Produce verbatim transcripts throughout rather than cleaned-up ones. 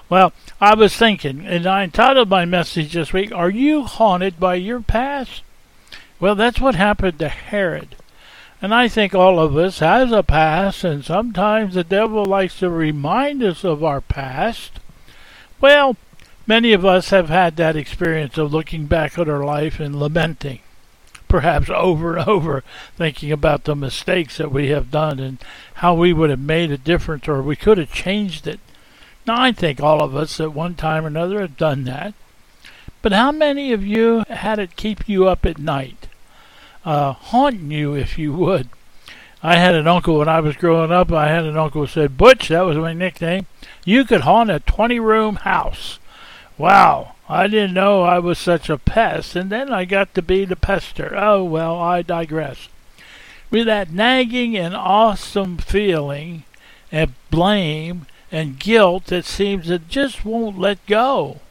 Well, I was thinking, and I entitled my message this week, Are You Haunted by Your Past? Well, that's what happened to Herod. And I think all of us has a past, and sometimes the devil likes to remind us of our past. Well, many of us have had that experience of looking back at our life and lamenting, perhaps over and over, thinking about the mistakes that we have done and how we would have made a difference or we could have changed it. Now, I think all of us at one time or another have done that. But how many of you had it keep you up at night? Uh, haunting you, if you would. I had an uncle when I was growing up. I had an uncle who said, Butch, that was my nickname. You could haunt a twenty-room house. Wow, I didn't know I was such a pest. And then I got to be the pester. Oh, well, I digress. With that nagging and awesome feeling and blame and guilt that seems it just won't let go.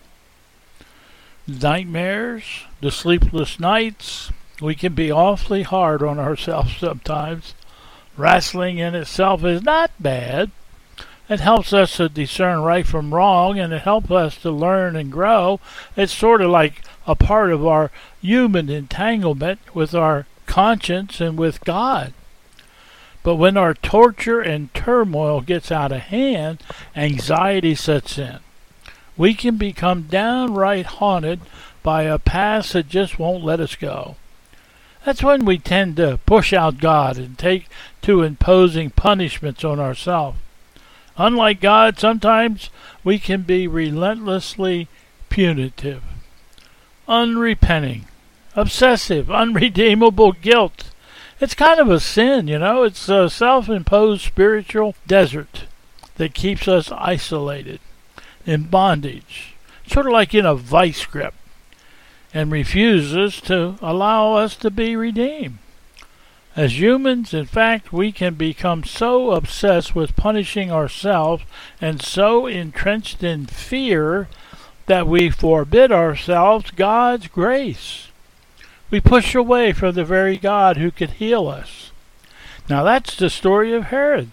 Nightmares, the sleepless nights, we can be awfully hard on ourselves sometimes. Wrestling in itself is not bad. It helps us to discern right from wrong, and it helps us to learn and grow. It's sort of like a part of our human entanglement with our conscience and with God. But when our torture and turmoil gets out of hand, anxiety sets in. We can become downright haunted by a past that just won't let us go. That's when we tend to push out God and take to imposing punishments on ourselves. Unlike God, sometimes we can be relentlessly punitive, unrepenting, obsessive, unredeemable guilt. It's kind of a sin, you know. It's a self-imposed spiritual desert that keeps us isolated, in bondage, sort of like in a vice grip, and refuses to allow us to be redeemed. As humans, in fact, we can become so obsessed with punishing ourselves and so entrenched in fear that we forbid ourselves God's grace. We push away from the very God who could heal us. Now that's the story of Herod.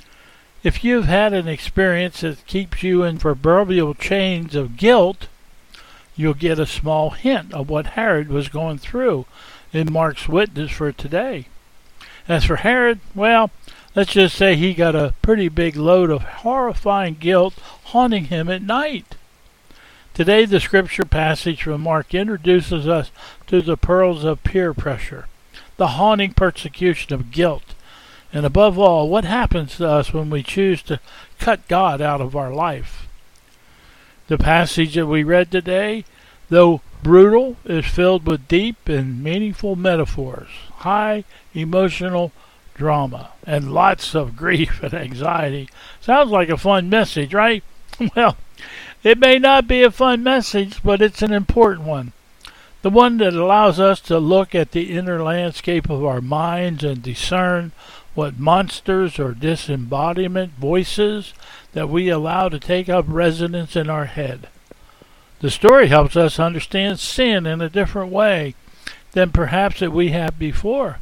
If you've had an experience that keeps you in proverbial chains of guilt, you'll get a small hint of what Herod was going through in Mark's witness for today. As for Herod, well, let's just say he got a pretty big load of horrifying guilt haunting him at night. Today, the scripture passage from Mark introduces us to the perils of peer pressure, the haunting persecution of guilt, and above all, what happens to us when we choose to cut God out of our life. The passage that we read today, though brutal, is filled with deep and meaningful metaphors, high emotional drama, and lots of grief and anxiety. Sounds like a fun message, right? Well, it may not be a fun message, but it's an important one. The one that allows us to look at the inner landscape of our minds and discern what monsters or disembodiment voices that we allow to take up residence in our head. The story helps us understand sin in a different way than perhaps that we have before.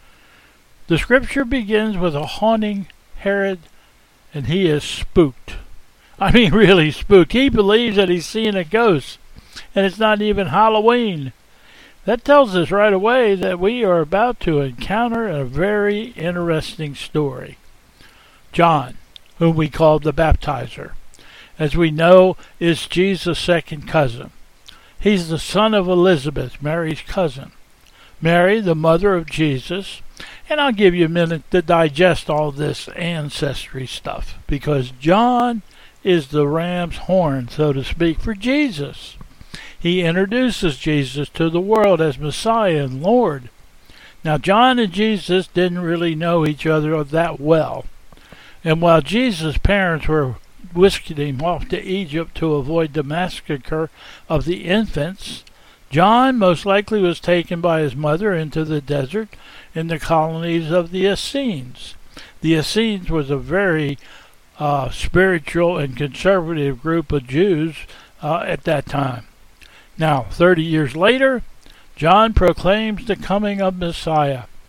The scripture begins with a haunting Herod, and he is spooked. I mean, really spooked. He believes that he's seeing a ghost, and it's not even Halloween. That tells us right away that we are about to encounter a very interesting story. John, whom we call the baptizer, as we know, is Jesus' second cousin. He's the son of Elizabeth, Mary's cousin. Mary, the mother of Jesus, and I'll give you a minute to digest all this ancestry stuff, because John is the ram's horn, so to speak, for Jesus. He introduces Jesus to the world as Messiah and Lord. Now, John and Jesus didn't really know each other that well. And while Jesus' parents were whisking him off to Egypt to avoid the massacre of the infants, John most likely was taken by his mother into the desert in the colonies of the Essenes. The Essenes was a very uh, spiritual and conservative group of Jews uh, at that time. Now, thirty years later, John proclaims the coming of Messiah,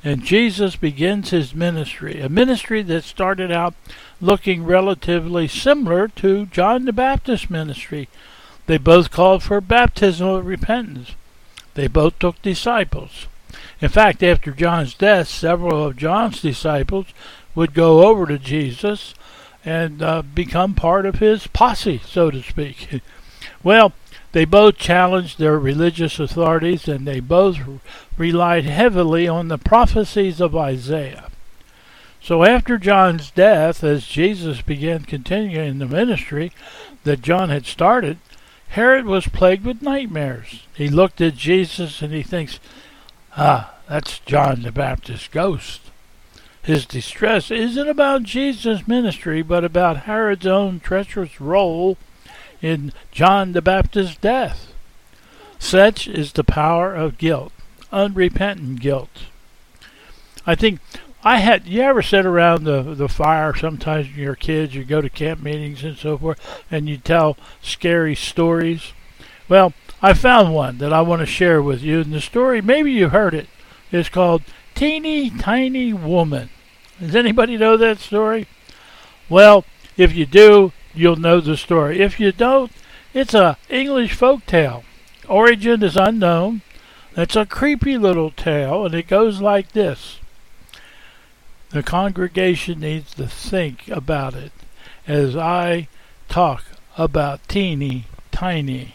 and Jesus begins his ministry, a ministry that started out looking relatively similar to John the Baptist's ministry. They both called for baptism of repentance. They both took disciples. In fact, after John's death, several of John's disciples would go over to Jesus and uh, become part of his posse, so to speak. Well, they both challenged their religious authorities, and they both relied heavily on the prophecies of Isaiah. So after John's death, as Jesus began continuing the ministry that John had started, Herod was plagued with nightmares. He looked at Jesus and he thinks, ah, that's John the Baptist's ghost. His distress isn't about Jesus' ministry, but about Herod's own treacherous role in John the Baptist's death. Such is the power of guilt, unrepentant guilt. I think I had, you ever sit around the, the fire, sometimes when you're kids, you go to camp meetings and so forth, and you tell scary stories? Well, I found one that I want to share with you, and the story, maybe you heard it, is called Teeny Tiny Woman. Does anybody know that story? Well, if you do, you'll know the story. If you don't, it's a English folk tale. Origin is unknown. It's a creepy little tale, and it goes like this. The congregation needs to think about it as I talk about teeny tiny.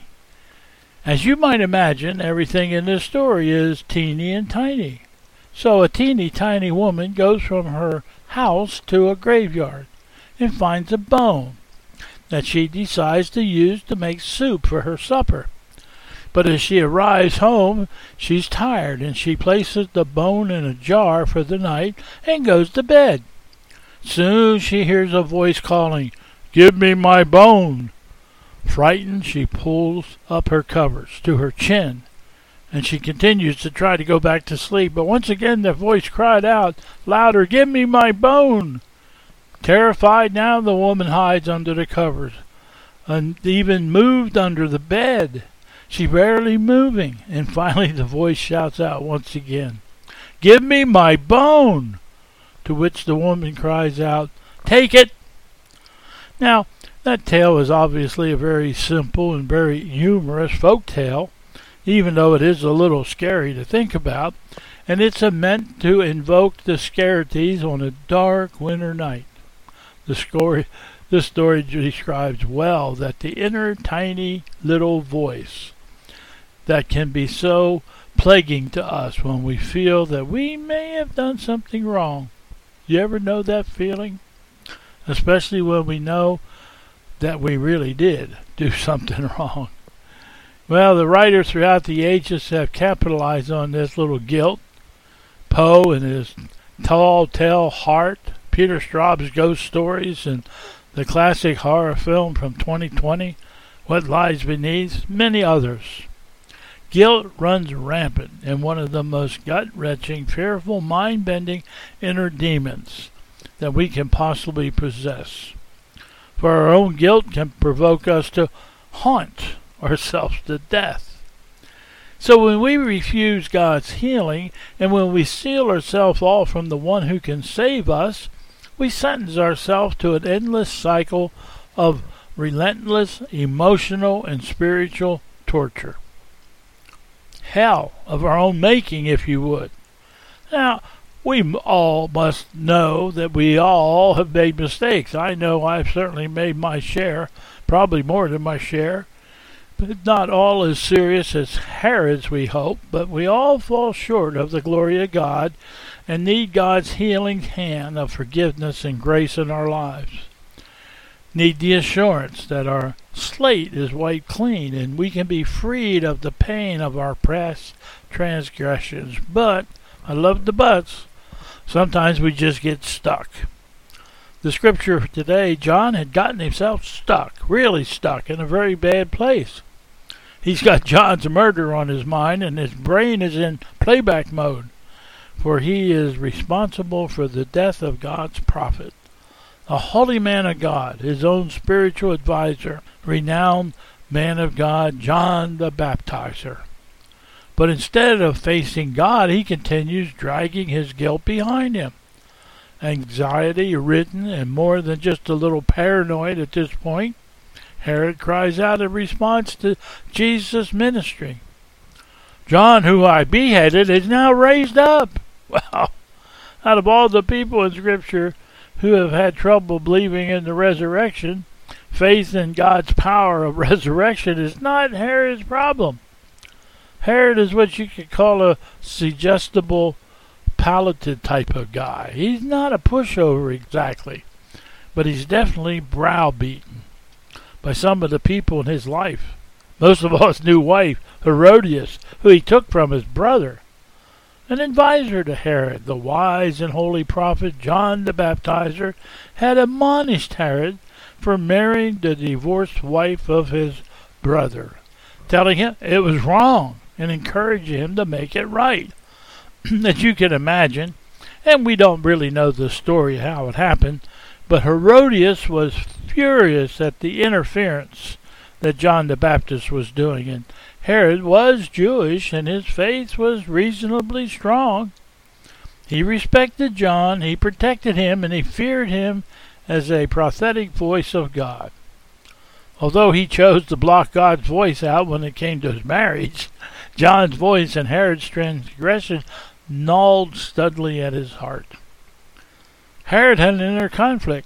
As you might imagine, everything in this story is teeny and tiny. So a teeny tiny woman goes from her house to a graveyard and finds a bone that she decides to use to make soup for her supper. But as she arrives home, she's tired, and she places the bone in a jar for the night and goes to bed. Soon she hears a voice calling, "Give me my bone!" Frightened, she pulls up her covers to her chin, and she continues to try to go back to sleep. But once again the voice cried out louder, "Give me my bone!" Terrified now, the woman hides under the covers, and even moved under the bed. She's barely moving, and finally the voice shouts out once again, "Give me my bone!" To which the woman cries out, "Take it!" Now, that tale is obviously a very simple and very humorous folk tale, even though it is a little scary to think about, and it's meant to invoke the scarities on a dark winter night. The story, this story describes well that the inner tiny little voice that can be so plaguing to us when we feel that we may have done something wrong. You ever know that feeling? Especially when we know that we really did do something wrong. Well, the writers throughout the ages have capitalized on this little guilt. Poe and his Tall Tale Heart, Peter Straub's ghost stories, and the classic horror film from twenty twenty, What Lies Beneath, many others. Guilt runs rampant in one of the most gut-wrenching, fearful, mind-bending inner demons that we can possibly possess. For our own guilt can provoke us to haunt ourselves to death. So when we refuse God's healing, and when we seal ourselves off from the one who can save us, we sentence ourselves to an endless cycle of relentless emotional and spiritual torture. Hell of our own making, if you would. Now, we all must know that we all have made mistakes. I know I've certainly made my share, probably more than my share. But not all as serious as Herod's, we hope, but we all fall short of the glory of God and need God's healing hand of forgiveness and grace in our lives. Need the assurance that our slate is wiped clean and we can be freed of the pain of our past transgressions. But, I love the buts, sometimes we just get stuck. The scripture for today, John had gotten himself stuck, really stuck, in a very bad place. He's got John's murder on his mind, and his brain is in playback mode, for he is responsible for the death of God's prophet, a holy man of God, his own spiritual advisor, renowned man of God, John the Baptizer. But instead of facing God, he continues dragging his guilt behind him. Anxiety-ridden and more than just a little paranoid at this point, Herod cries out in response to Jesus' ministry. John, who I beheaded, is now raised up. Well, out of all the people in Scripture who have had trouble believing in the resurrection, faith in God's power of resurrection is not Herod's problem. Herod is what you could call a suggestible, palated type of guy. He's not a pushover exactly, but he's definitely browbeaten by some of the people in his life. Most of all, his new wife, Herodias, who he took from his brother. An advisor to Herod, the wise and holy prophet John the Baptizer, had admonished Herod for marrying the divorced wife of his brother, telling him it was wrong and encouraging him to make it right. As you can imagine, and we don't really know the story how it happened, but Herodias was furious at the interference that John the Baptist was doing, and Herod was Jewish and his faith was reasonably strong. He respected John, he protected him, and he feared him as a prophetic voice of God. Although he chose to block God's voice out when it came to his marriage, John's voice and Herod's transgression gnawed steadily at his heart. Herod had an inner conflict.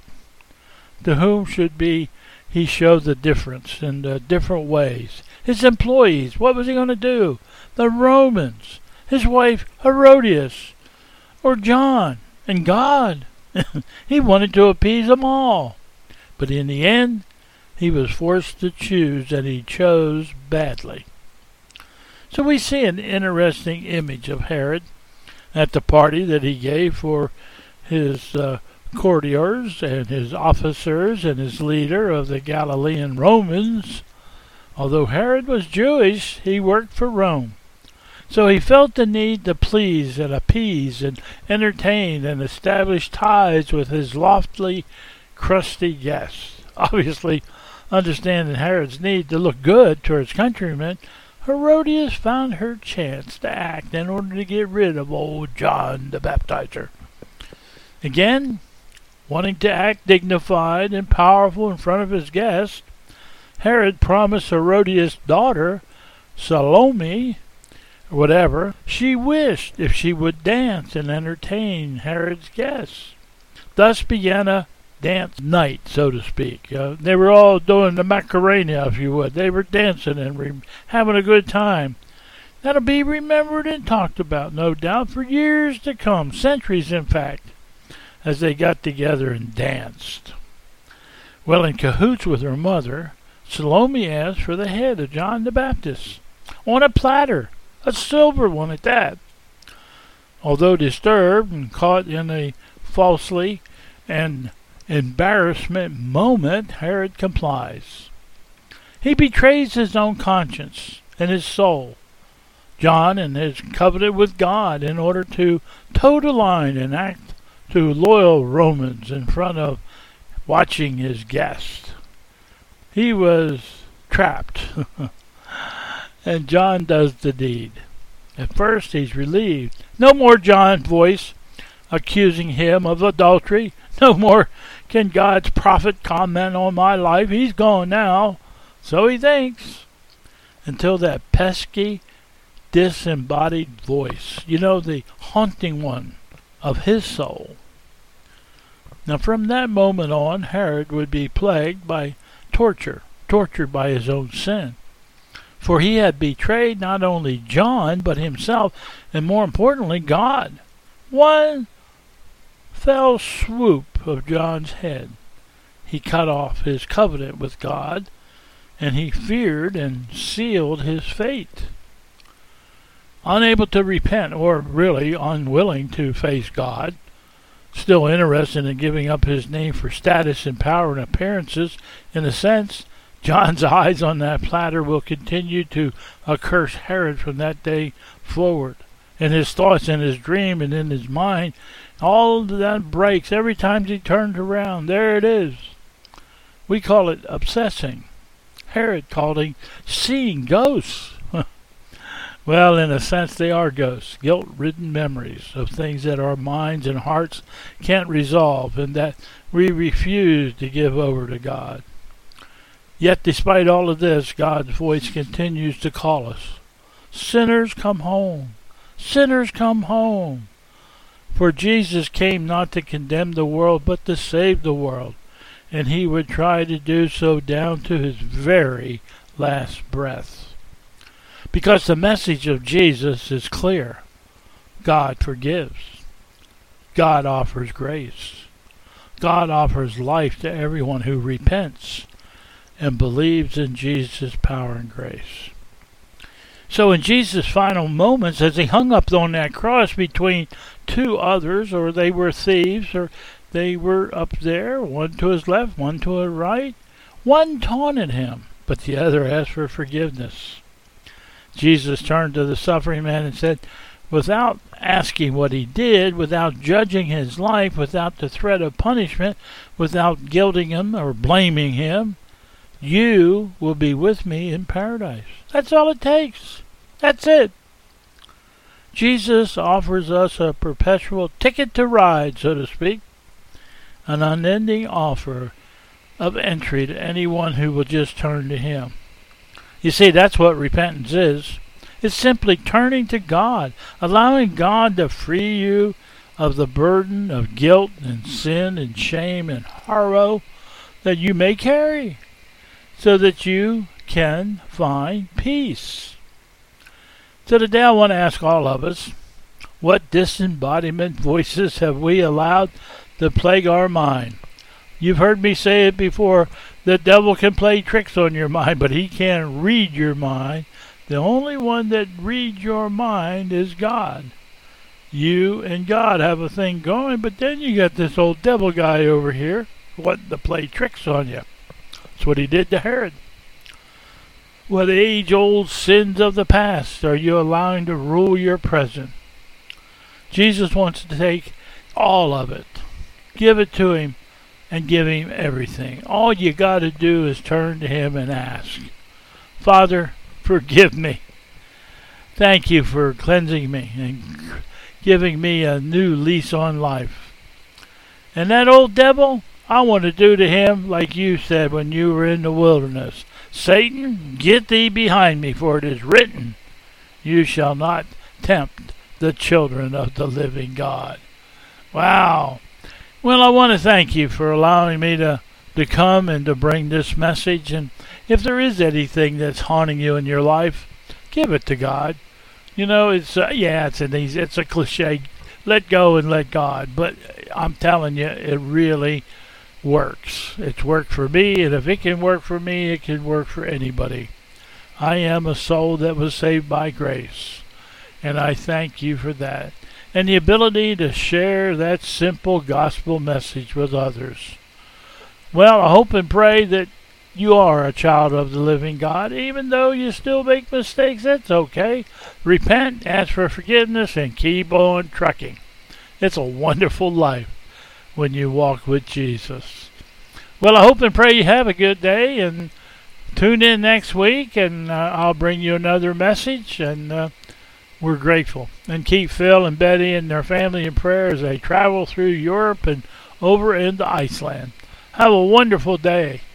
To whom should be he show the difference in the different ways? His employees, what was he going to do? The Romans, his wife Herodias, or John, and God. He wanted to appease them all. But in the end, he was forced to choose, and he chose badly. So we see an interesting image of Herod at the party that he gave for his uh, courtiers and his officers and his leader of the Galilean Romans. Although Herod was Jewish, he worked for Rome. So he felt the need to please and appease and entertain and establish ties with his loftily crusty guests. Obviously, understanding Herod's need to look good to his countrymen, Herodias found her chance to act in order to get rid of old John the Baptizer. Again, wanting to act dignified and powerful in front of his guests, Herod promised Herodias' daughter, Salome, or whatever, she wished if she would dance and entertain Herod's guests. Thus began a dance night, so to speak. Uh, they were all doing the Macarena, if you would. They were dancing and re- having a good time. That'll be remembered and talked about, no doubt, for years to come, centuries in fact, as they got together and danced. Well, in cahoots with her mother, Salome asked for the head of John the Baptist on a platter, a silver one at that. Although disturbed and caught in a falsely and embarrassment moment, Herod complies. He betrays his own conscience and his soul, John, and his covenant with God in order to toe the line and act to loyal Romans in front of watching his guests. He was trapped, and John does the deed. At first he's relieved. No more John's voice accusing him of adultery. No more can God's prophet comment on my life. He's gone now, so he thinks. Until that pesky, disembodied voice, you know, the haunting one of his soul. Now from that moment on, Herod would be plagued by torture, tortured by his own sin. For he had betrayed not only John, but himself, and more importantly, God. One fell swoop of John's head, he cut off his covenant with God, and he feared and sealed his fate. Unable to repent, or really unwilling to face God, still interested in giving up his name for status and power and appearances, in a sense, John's eyes on that platter will continue to accurse Herod from that day forward. In his thoughts, in his dream, and in his mind, all of that breaks every time he turns around. There it is. We call it obsessing. Herod called it seeing ghosts. Well, in a sense, they are ghosts, guilt-ridden memories of things that our minds and hearts can't resolve and that we refuse to give over to God. Yet, despite all of this, God's voice continues to call us. Sinners, come home. Sinners, come home. For Jesus came not to condemn the world, but to save the world. And he would try to do so down to his very last breath. Because the message of Jesus is clear. God forgives. God offers grace. God offers life to everyone who repents and believes in Jesus' power and grace. So in Jesus' final moments, as he hung up on that cross between two others, or they were thieves, or they were up there, one to his left, one to his right, one taunted him, but the other asked for forgiveness. Jesus turned to the suffering man and said, without asking what he did, without judging his life, without the threat of punishment, without guilting him or blaming him, you will be with me in paradise. That's all it takes. That's it. Jesus offers us a perpetual ticket to ride, so to speak, an unending offer of entry to anyone who will just turn to him. You see, that's what repentance is. It's simply turning to God, allowing God to free you of the burden of guilt and sin and shame and sorrow that you may carry, so that you can find peace. So today I want to ask all of us, what disembodiment voices have we allowed to plague our mind? You've heard me say it before, the devil can play tricks on your mind, but he can't read your mind. The only one that reads your mind is God. You and God have a thing going, but then you got this old devil guy over here wanting to play tricks on you. That's what he did to Herod. What age-old sins of the past are you allowing to rule your present? Jesus wants to take all of it, give it to him, and give him everything. All you got to do is turn to him and ask, Father, forgive me. Thank you for cleansing me and giving me a new lease on life. And that old devil, I want to do to him like you said when you were in the wilderness. Satan, get thee behind me, for it is written, you shall not tempt the children of the living God. Wow. Well, I want to thank you for allowing me to, to come and to bring this message. And if there is anything that's haunting you in your life, give it to God. You know, it's uh, yeah, it's an easy, it's a cliche. Let go and let God. But I'm telling you, it really works. It's worked for me, and if it can work for me, it can work for anybody. I am a soul that was saved by grace, and I thank you for that. And the ability to share that simple gospel message with others. Well, I hope and pray that you are a child of the living God. Even though you still make mistakes, that's okay. Repent, ask for forgiveness, and keep on trucking. It's a wonderful life when you walk with Jesus. Well, I hope and pray you have a good day, and tune in next week, and uh, I'll bring you another message, and uh, we're grateful. And keep Phil and Betty and their family in prayer as they travel through Europe and over into Iceland. Have a wonderful day.